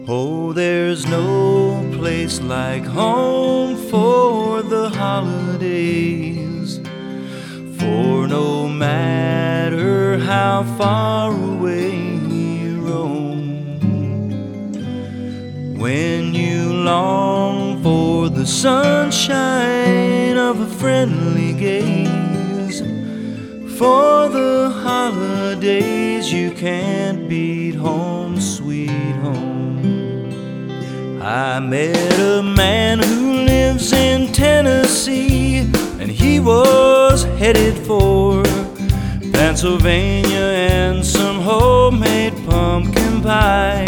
Oh, there's no place like home for the holidays, for no matter how far away you roam, when you long for the sunshine of a friendly gaze, for the holidays you can't beat home, sweet home. I met a man who lives in Tennessee, and he was headed for Pennsylvania and some homemade pumpkin pie.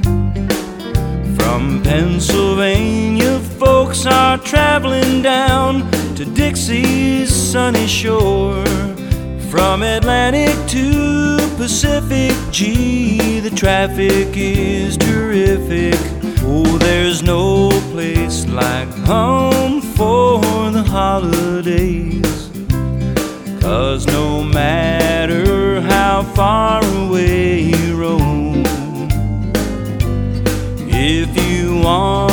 From Pennsylvania, folks are traveling down to Dixie's sunny shore. From Atlantic to Pacific, gee, the traffic is terrific. Oh, there's no place like home for the holidays, 'cause no matter how far away you roam, if you want